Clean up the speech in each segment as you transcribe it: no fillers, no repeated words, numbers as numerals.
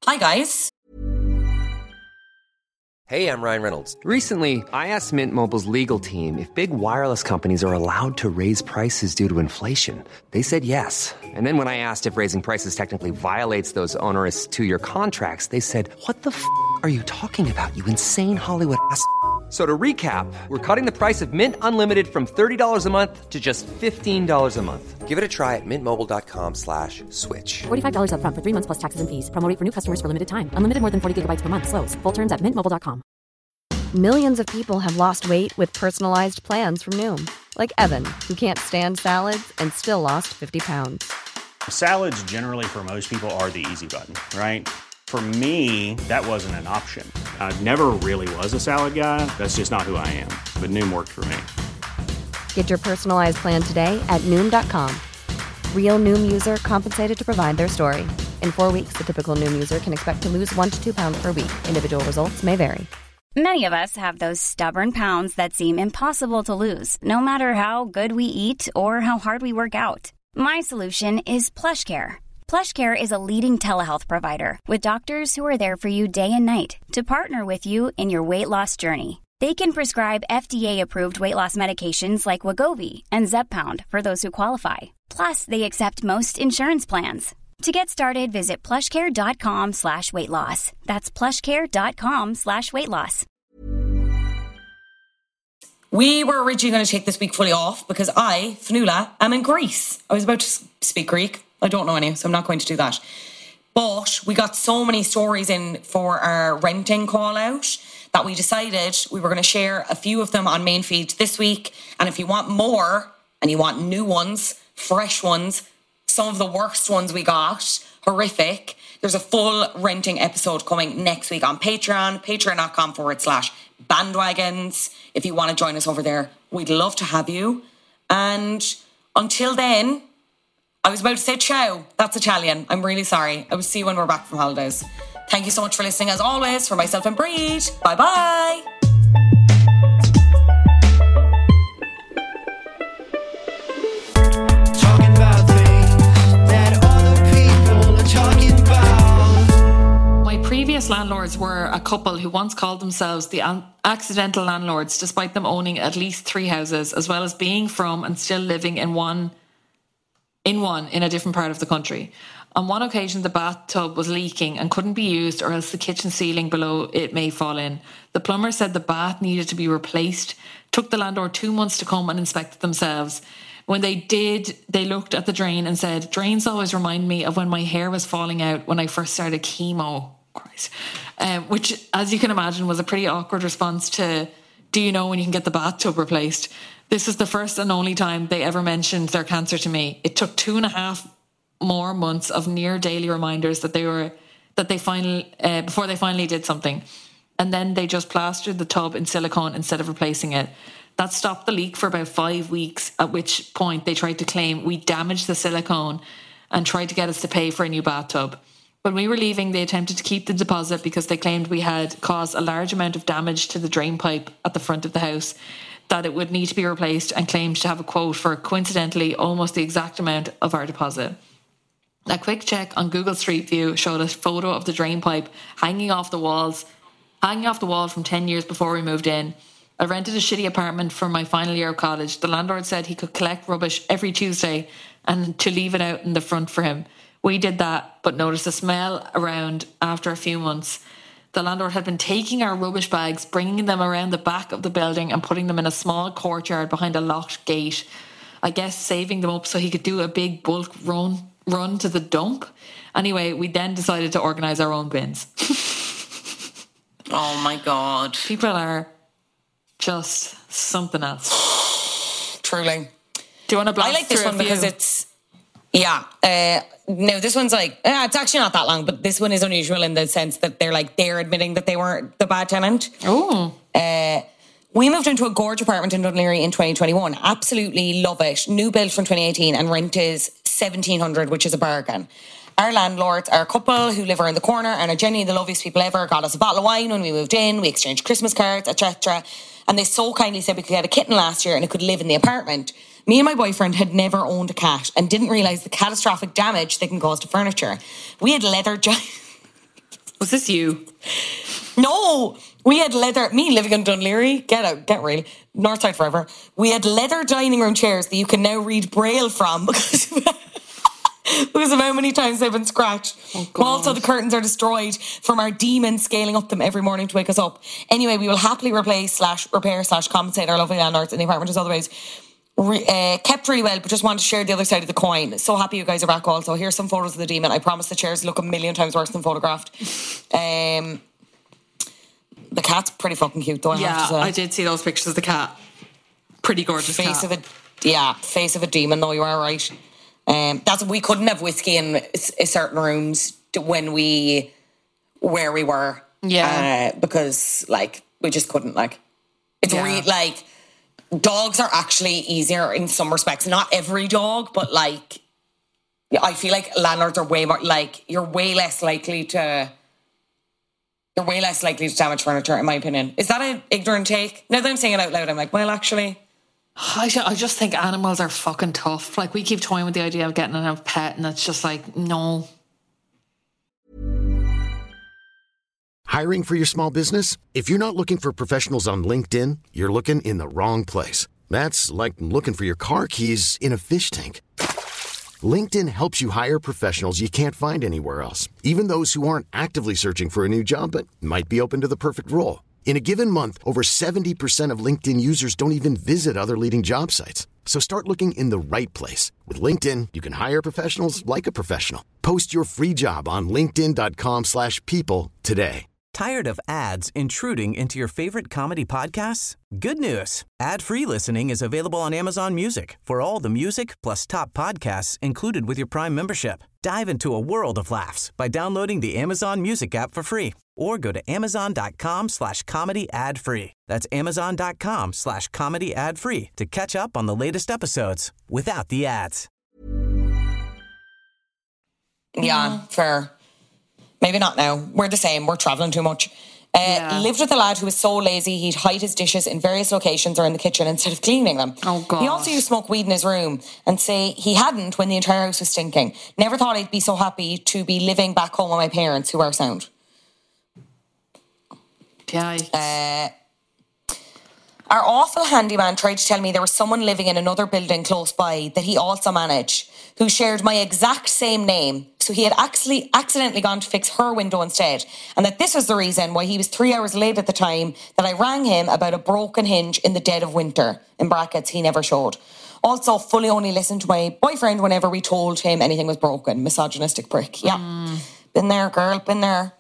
Hi, guys. Hey, I'm Ryan Reynolds. Recently, I asked Mint Mobile's legal team if big wireless companies are allowed to raise prices due to inflation. They said yes. And then when I asked if raising prices technically violates those onerous 2-year contracts, they said, "What the f*** are you talking about, you insane Hollywood ass?" So to recap, we're cutting the price of Mint Unlimited from $30 a month to just $15 a month. Give it a try at mintmobile.com/switch. $45 up front for 3 months plus taxes and fees. Promo rate for new customers for limited time. Unlimited more than 40 gigabytes per month. Slows full terms at mintmobile.com. Millions of people have lost weight with personalized plans from Noom. Like Evan, who can't stand salads and still lost 50 pounds. Salads generally for most people are the easy button, right? For me, that wasn't an option. I never really was a salad guy. That's just not who I am. But Noom worked for me. Get your personalized plan today at Noom.com. Real Noom user compensated to provide their story. In 4 weeks, the typical Noom user can expect to lose 1 to 2 pounds per week. Individual results may vary. Many of us have those stubborn pounds that seem impossible to lose, no matter how good we eat or how hard we work out. My solution is PlushCare. PlushCare is a leading telehealth provider with doctors who are there for you day and night to partner with you in your weight loss journey. They can prescribe FDA-approved weight loss medications like Wegovy and Zepbound for those who qualify. Plus, they accept most insurance plans. To get started, visit plushcare.com/weight loss. That's plushcare.com/weight loss. We were originally going to take this week fully off because I, Fionnuala, am in Greece. I was about to speak Greek. I don't know any, so I'm not going to do that. But we got so many stories in for our renting call out that we decided we were going to share a few of them on main feed this week. And if you want more and you want new ones, fresh ones, some of the worst ones we got, horrific, there's a full renting episode coming next week on Patreon, patreon.com/bandwagons. If you want to join us over there, we'd love to have you. And until then, I was about to say ciao. That's Italian. I'm really sorry. I will see you when we're back from holidays. Thank you so much for listening, as always, for myself and Breed. Bye-bye. Previous landlords were a couple who once called themselves the accidental landlords, despite them owning at least 3 houses, as well as being from and still living in a different part of the country. On one occasion, the bathtub was leaking and couldn't be used, or else the kitchen ceiling below it may fall in. The plumber said the bath needed to be replaced. Took the landlord 2 months to come and inspect it themselves. When they did, they looked at the drain and said, "Drains always remind me of when my hair was falling out when I first started chemo." Christ. Which, as you can imagine, was a pretty awkward response to, "Do you know when you can get the bathtub replaced?" This is the first and only time they ever mentioned their cancer to me. It took 2.5 more months of near daily reminders before they finally did something. And then they just plastered the tub in silicone instead of replacing it. That stopped the leak for about 5 weeks, at which point they tried to claim we damaged the silicone and tried to get us to pay for a new bathtub. When we were leaving, they attempted to keep the deposit because they claimed we had caused a large amount of damage to the drain pipe at the front of the house, that it would need to be replaced, and claimed to have a quote for, coincidentally, almost the exact amount of our deposit. A quick check on Google Street View showed a photo of the drain pipe hanging off the wall from 10 years before we moved in. I rented a shitty apartment for my final year of college. The landlord said he could collect rubbish every Tuesday and to leave it out in the front for him. We did that, but noticed a smell around after a few months. The landlord had been taking our rubbish bags, bringing them around the back of the building and putting them in a small courtyard behind a locked gate. I guess saving them up so he could do a big bulk run to the dump. Anyway, we then decided to organise our own bins. Oh my God. People are just something else. Truly. Do you want to blast I like this one because it's... Yeah. No, this one's like, it's actually not that long, but this one is unusual in the sense that they're admitting that they weren't the bad tenant. Oh. We moved into a gorge apartment in Dún Laoghaire in 2021. Absolutely love it. New build from 2018, and rent is $1,700, which is a bargain. Our landlords are a couple who live around the corner and are genuinely the loveliest people ever. Got us a bottle of wine when we moved in. We exchanged Christmas cards, etc. And they so kindly said we could get a kitten last year and it could live in the apartment. Me and my boyfriend had never owned a cat and didn't realise the catastrophic damage they can cause to furniture. We had leather Was this you? No, we had leather. Me living in Dunleary, get real. Northside forever. We had leather dining room chairs that you can now read Braille from because of how many times they've been scratched. Also, the curtains are destroyed from our demons scaling up them every morning to wake us up. Anyway, we will happily replace /repair /compensate our lovely landlords in the apartment as otherwise. Kept really well, but just wanted to share the other side of the coin. So happy you guys are back also. Here's some photos of the demon. I promise the chairs look a million times worse than photographed. The cat's pretty fucking cute though, I have to say. I did see those pictures of the cat. Pretty gorgeous face cat. Face of a demon though, you are right. We couldn't have whiskey in certain rooms where we were. Yeah. Because we just couldn't it's really dogs are actually easier in some respects. Not every dog, but I feel like landlords are way more you're way less likely to damage furniture, in my opinion. Is that an ignorant take? Now that I'm saying it out loud, I'm like, well, actually, I just think animals are fucking tough. We keep toying with the idea of getting a pet, and it's just no. Hiring for your small business? If you're not looking for professionals on LinkedIn, you're looking in the wrong place. That's like looking for your car keys in a fish tank. LinkedIn helps you hire professionals you can't find anywhere else, even those who aren't actively searching for a new job but might be open to the perfect role. In a given month, over 70% of LinkedIn users don't even visit other leading job sites. So start looking in the right place. With LinkedIn, you can hire professionals like a professional. Post your free job on linkedin.com/people today. Tired of ads intruding into your favorite comedy podcasts? Good news. Ad-free listening is available on Amazon Music for all the music plus top podcasts included with your Prime membership. Dive into a world of laughs by downloading the Amazon Music app for free or go to amazon.com/comedy ad-free. That's amazon.com/comedy ad-free to catch up on the latest episodes without the ads. Yeah, fair. Maybe not now. We're the same. We're travelling too much. Lived with a lad who was so lazy he'd hide his dishes in various locations or in the kitchen instead of cleaning them. Oh, God. He also used to smoke weed in his room and say he hadn't when the entire house was stinking. Never thought I'd be so happy to be living back home with my parents who are sound. Yeah. Our awful handyman tried to tell me there was someone living in another building close by that he also managed who shared my exact same name. So he had actually accidentally gone to fix her window instead. And that this was the reason why he was 3 hours late at the time that I rang him about a broken hinge in the dead of winter. In brackets, he never showed. Also, fully only listened to my boyfriend whenever we told him anything was broken. Misogynistic prick. Yeah. Been there, girl. Been there.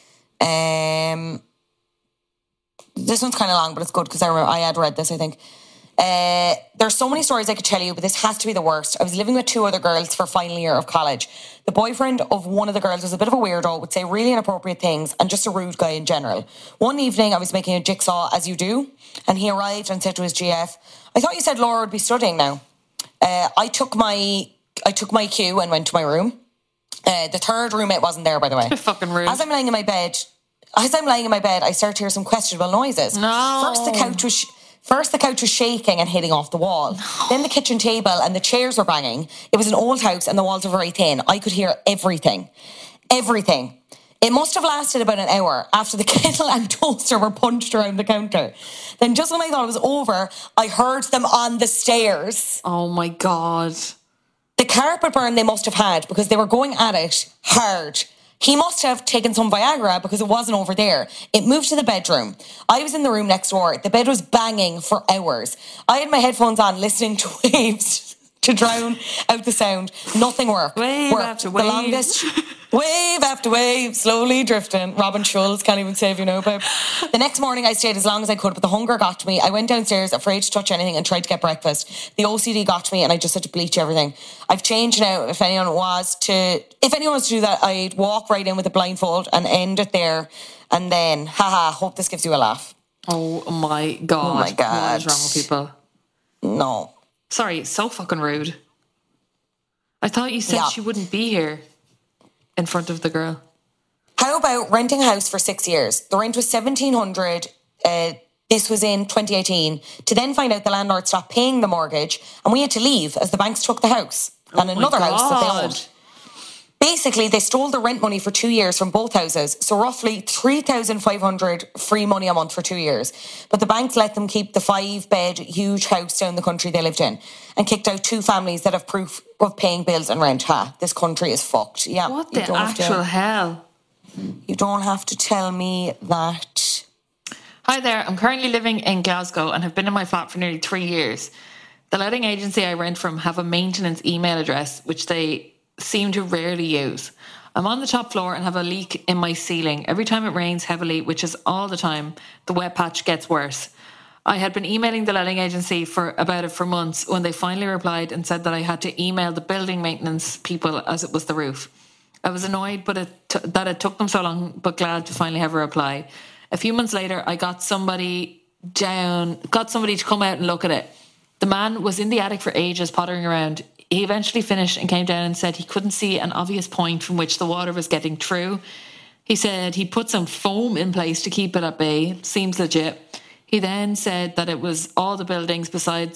This one's kind of long, but it's good because I had read this, I think. There's so many stories I could tell you, but this has to be the worst. I was living with 2 other girls for final year of college. The boyfriend of one of the girls was a bit of a weirdo, would say really inappropriate things, and just a rude guy in general. One evening, I was making a jigsaw, as you do, and he arrived and said to his GF, "I thought you said Laura would be studying now." I took my cue and went to my room. The third roommate wasn't there, by the way. Fucking rude. As I'm lying in my bed, I start to hear some questionable noises. No. First, the couch was shaking and hitting off the wall. Then the kitchen table and the chairs were banging. It was an old house and the walls were very thin. I could hear everything. Everything. It must have lasted about an hour after the kettle and toaster were punched around the counter. Then just when I thought it was over, I heard them on the stairs. Oh my God. The carpet burn they must have had because they were going at it hard. He must have taken some Viagra because it wasn't over there. It moved to the bedroom. I was in the room next door. The bed was banging for hours. I had my headphones on listening to waves to drown out the sound. Nothing worked. Wave after wave. The longest wave after wave, slowly drifting. Robin Schulz can't even save you now, babe. The next morning I stayed as long as I could, but the hunger got to me. I went downstairs, afraid to touch anything, and tried to get breakfast. The OCD got to me and I just had to bleach everything. I've changed now. If anyone was to do that, I'd walk right in with a blindfold and end it there. And then, hope this gives you a laugh. Oh my God. Oh my God. What is wrong with people? No. Sorry, so fucking rude. I thought you said she wouldn't be here in front of the girl. How about renting a house for 6 years? The rent was $1,700. This was in 2018. To then find out the landlord stopped paying the mortgage and we had to leave as the banks took the house and another house that they owned. Basically, they stole the rent money for 2 years from both houses, so roughly $3,500 free money a month for 2 years. But the banks let them keep the 5-bed, huge house down the country they lived in and kicked out 2 families that have proof of paying bills and rent. This country is fucked. Yeah. What the actual hell? You don't have to tell me that. Hi there, I'm currently living in Glasgow and have been in my flat for nearly 3 years. The letting agency I rent from have a maintenance email address, which they seem to rarely use. I'm on the top floor and have a leak in my ceiling. Every time it rains heavily, which is all the time, the wet patch gets worse. I had been emailing the letting agency about it for months when they finally replied and said that I had to email the building maintenance people as it was the roof. I was annoyed that it took them so long, but glad to finally have a reply. A few months later, I got somebody to come out and look at it. The man was in the attic for ages, pottering around. He eventually finished and came down and said he couldn't see an obvious point from which the water was getting through. He said he put some foam in place to keep it at bay. Seems legit. He then said that it was all the buildings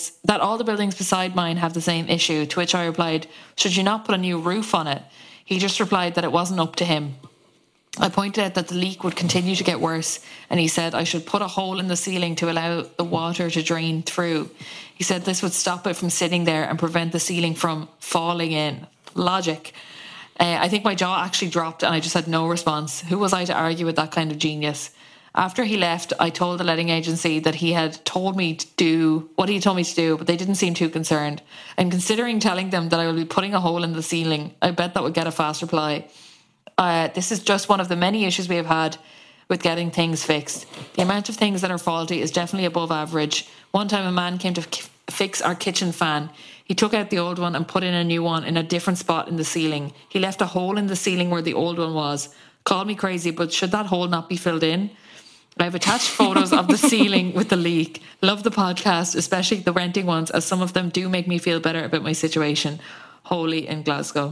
beside mine have the same issue, to which I replied, should you not put a new roof on it? He just replied that it wasn't up to him. I pointed out that the leak would continue to get worse, and he said I should put a hole in the ceiling to allow the water to drain through. He said this would stop it from sitting there and prevent the ceiling from falling in. Logic. I think my jaw actually dropped and I just had no response. Who was I to argue with that kind of genius? After he left, I told the letting agency that he had told me to do what he told me to do, but they didn't seem too concerned. And considering telling them that I will be putting a hole in the ceiling, I bet that would get a fast reply. This is just one of the many issues we have had with getting things fixed. The amount of things that are faulty is definitely above average. One time a man came to fix our kitchen fan. He took out the old one and put in a new one in a different spot in the ceiling. He left a hole in the ceiling where the old one was. Called me crazy, but should that hole not be filled in? I've attached photos of the ceiling with the leak. Love the podcast, especially the renting ones, as some of them do make me feel better about my situation. Holy in Glasgow.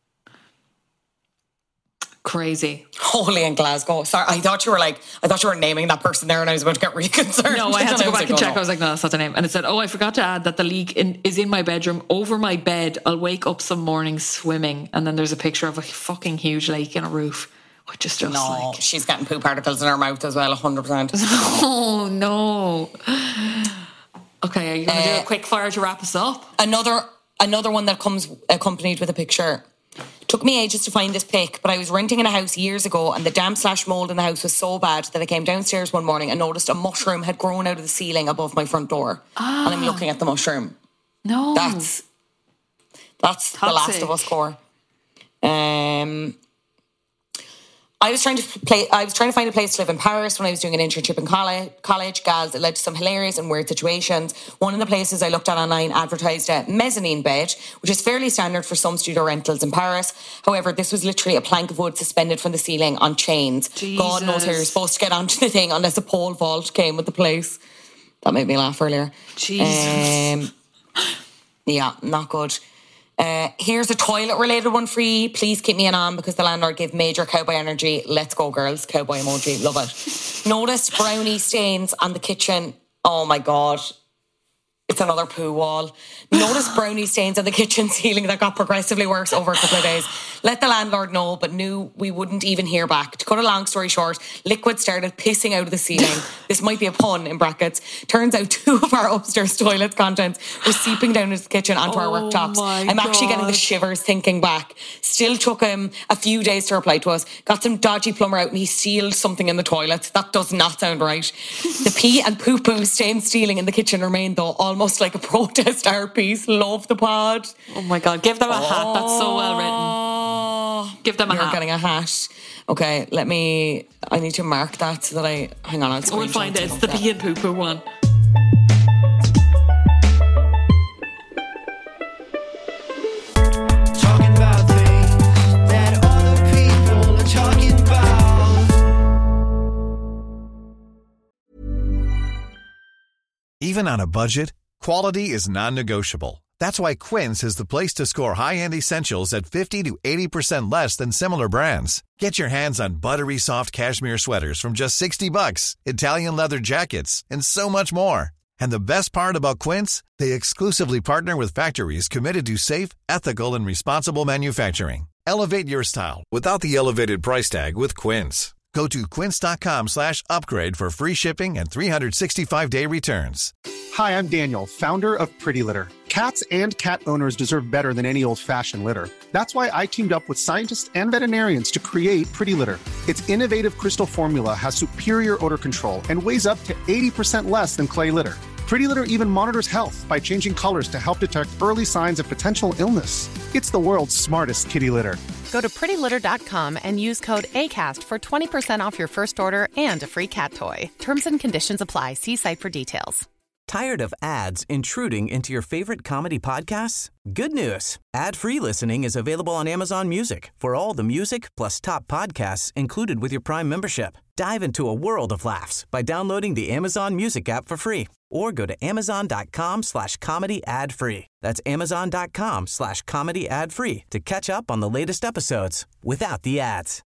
Crazy. Holy in Glasgow. Sorry, I thought you were naming that person there and I was about to get really concerned. No, I had to go back and check. I was like, no, that's not the name. And it said, I forgot to add that the leak is in my bedroom over my bed. I'll wake up some morning swimming. And then there's a picture of a fucking huge lake in a roof. Which is just no, she's getting poo particles in her mouth as well, 100%. Oh, no. Okay, are you going to do a quick fire to wrap us up? Another one that comes accompanied with a picture. Took me ages to find this pic, but I was renting in a house years ago and the damp/mold in the house was so bad that I came downstairs one morning and noticed a mushroom had grown out of the ceiling above my front door. And I'm looking at the mushroom. No. That's toxic. The Last of Us core. I was trying to find a place to live in Paris when I was doing an internship in college. Gals, it led to some hilarious and weird situations. One of the places I looked at online advertised a mezzanine bed, which is fairly standard for some studio rentals in Paris. However, this was literally a plank of wood suspended from the ceiling on chains. Jesus. God knows how you're supposed to get onto the thing unless a pole vault came with the place. That made me laugh earlier. Jesus. Yeah, not good. Here's a toilet-related one for you. Please keep me on because the landlord gave major cowboy energy. Let's go, girls. Cowboy emoji. Love it. Noticed brownie stains on the kitchen. Oh, my God. It's another poo wall. Noticed brownie stains on the kitchen ceiling that got progressively worse over a couple of days. Let the landlord know, but knew we wouldn't even hear back. To cut a long story short, liquid started pissing out of the ceiling. This might be a pun in brackets. Turns out 2 of our upstairs toilet contents were seeping down into the kitchen onto our worktops. I'm actually getting the shivers thinking back. Still took him a few days to reply to us. Got some dodgy plumber out and he sealed something in the toilet. That does not sound right. The pee and poo-poo stained ceiling in the kitchen remained, though, almost like a protest art piece. Love the pod. Oh my God, give them a hat. That's so well written. Give them a hat. You're getting a hat. Okay, I need to mark that so that hang on, we'll find it. It's the pee and poo poo one. Talking about things that other people are talking about. Even on a budget, quality is non-negotiable. That's why Quince is the place to score high-end essentials at 50 to 80% less than similar brands. Get your hands on buttery soft cashmere sweaters from just $60, Italian leather jackets, and so much more. And the best part about Quince, they exclusively partner with factories committed to safe, ethical, and responsible manufacturing. Elevate your style without the elevated price tag with Quince. Go to quince.com/upgrade for free shipping and 365-day returns. Hi, I'm Daniel, founder of Pretty Litter. Cats and cat owners deserve better than any old-fashioned litter. That's why I teamed up with scientists and veterinarians to create Pretty Litter. Its innovative crystal formula has superior odor control and weighs up to 80% less than clay litter. Pretty Litter even monitors health by changing colors to help detect early signs of potential illness. It's the world's smartest kitty litter. Go to prettylitter.com and use code ACAST for 20% off your first order and a free cat toy. Terms and conditions apply. See site for details. Tired of ads intruding into your favorite comedy podcasts? Good news. Ad-free listening is available on Amazon Music for all the music plus top podcasts included with your Prime membership. Dive into a world of laughs by downloading the Amazon Music app for free or go to amazon.com/comedy ad-free. That's amazon.com/comedy ad-free to catch up on the latest episodes without the ads.